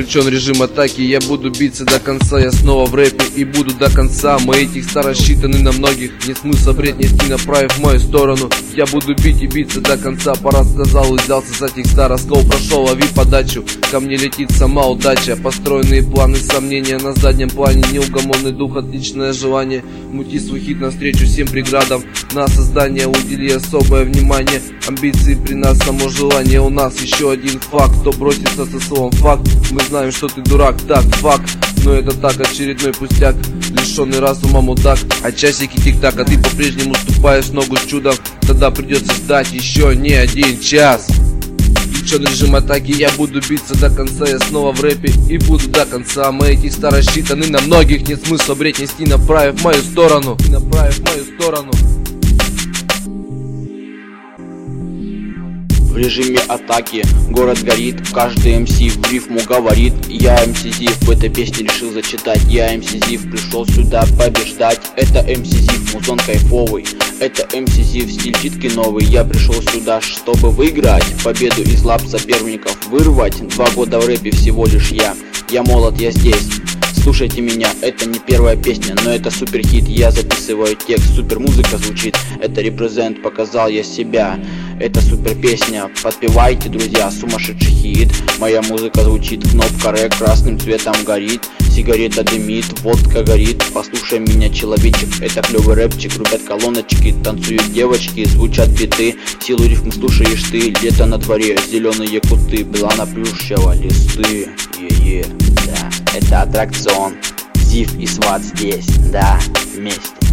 Включен режим атаки, я буду биться до конца. Я снова в рэпе и буду до конца. Мои текста рассчитаны на многих, нет смысла бред нести, направив в мою сторону. Я буду бить и биться до конца. Парад сказал и взялся за текста. Раскол прошел, лови подачу. Ко мне летит сама удача. Построенные планы, сомнения на заднем плане. Неугомонный дух, отличное желание мути свой хит навстречу всем преградам. На создание удели особое внимание. Амбиции при нас, само желание. У нас еще один факт. Кто бросится со словом факт, мы знаем, что ты дурак. Так, факт, но это так, очередной пустяк. Лишенный разума мудак. А часики тик-так, а ты по-прежнему ступаешь ногу с чудом. Тогда придется ждать еще не 1 час. Включен режим атаки, я буду биться до конца. Я снова в рэпе и буду до конца. Мои текста рассчитаны на многих, нет смысла бред нести, направив в мою сторону. В режиме атаки город горит, каждый МС в рифму говорит. Я МС Зив, в этой песне решил зачитать. Я МС Зив, пришел сюда побеждать. Это МС Зив, музон кайфовый. Это МС Зив, стиль читки новый. Я пришел сюда, чтобы выиграть, победу из лап соперников вырвать. 2 года в рэпе всего лишь я молод, я здесь. Слушайте меня, это не первая песня, но это супер хит. Я записываю текст, супер музыка звучит. Это репрезент, показал я себя. Это супер песня, подпевайте, друзья, сумасшедший хит. Моя музыка звучит, кнопка рэк красным цветом горит. Сигарета дымит, водка горит. Послушай меня, человечек, это клевый рэпчик. Рубят колоночки, танцуют девочки, звучат биты. Силу рифм слушаешь ты, лето на дворе, зеленые куты, белана плющего листы. Да, это аттракцион, Зив и Сват здесь, да, вместе.